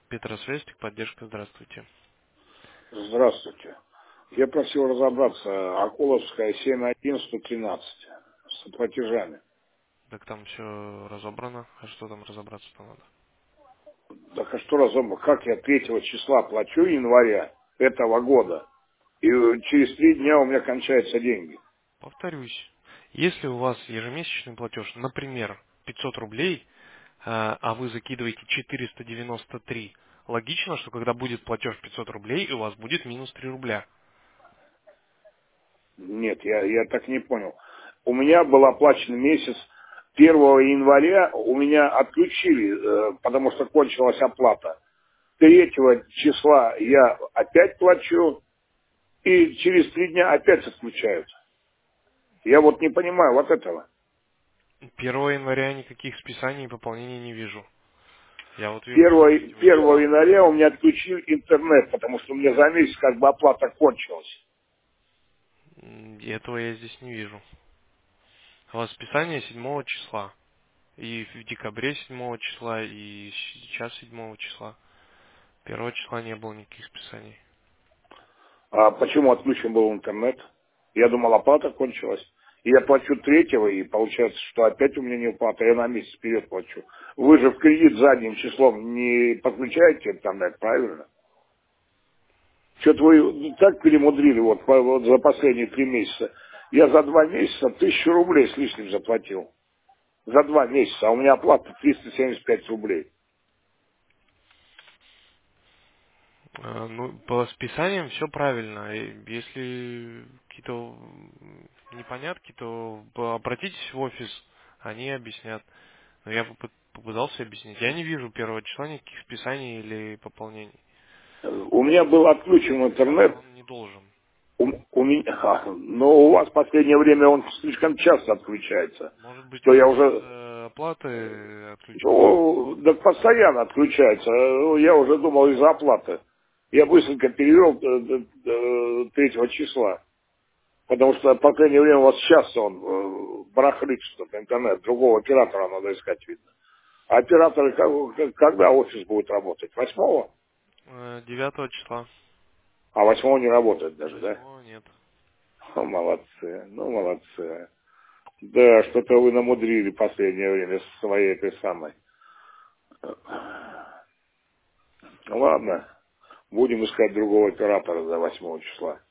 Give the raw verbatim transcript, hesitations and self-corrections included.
Петросвязь, техподдержка, здравствуйте. Здравствуйте. Я просил разобраться, Акуловская семь один сто тринадцать с платежами. Так там все разобрано, а что там разобраться-то надо? Так а что разобрано? Как я третьего числа плачу января этого года, и э, через три дня у меня кончаются деньги? Повторюсь, если у вас ежемесячный платеж, например, пятьсот рублей, а а вы закидываете четыреста девяносто три, логично, что когда будет платеж пятьсот рублей, у вас будет минус три рубля. Нет, я, я так не понял. У меня был оплачен месяц первого января, у меня отключили, э, потому что кончилась оплата. Третьего числа я опять плачу, и через три дня опять отключают. Я вот не понимаю вот этого. первого января никаких списаний и пополнений не вижу. Я вот вижу только Первого третьего первого числа. января у меня отключили интернет, потому что у меня за месяц как бы оплата кончилась. М, и этого я здесь не вижу. У вас списание седьмого числа. И в декабре седьмого числа, и сейчас седьмого числа. Первого числа не было никаких списаний. А почему отключен был интернет? Я думал, оплата кончилась. И я плачу третьего, и получается, что опять у меня не уплата, я на месяц вперед плачу. Вы же в кредит задним числом не подключаете интернет, правильно? Что-то вы так перемудрили вот, по- вот за последние три месяца. Я за два месяца тысячу рублей с лишним заплатил. За два месяца, а у меня оплата триста семьдесят пять рублей. А, Ну, по списаниям все правильно. И Если какие-то м, непонятки, то п- обратитесь в офис, они объяснят. Но я попы- попытался объяснить. Я не вижу первого числа никаких списаний или пополнений. У меня был отключен Отключаться интернет. он не должен. У, у меня, а, но у вас в последнее время он слишком часто отключается. Может быть, Что я из-за уже, оплаты отключился. ну, да постоянно отключается. Э, Я уже думал из-за оплаты. Я быстренько перевел э, д- д- третьего числа. Потому что в последнее время у вас часто он э, барахлит что-то, интернет. Другого оператора надо искать, видно. А операторы как- когда офис будет работать? Восьмого? Э, Девятого числа. А восьмого не работает даже, да? Восьмого нет. О, молодцы, ну молодцы. Да, что-то вы намудрили в последнее время со своей этой самой. Ну ладно, будем искать другого оператора до восьмого числа.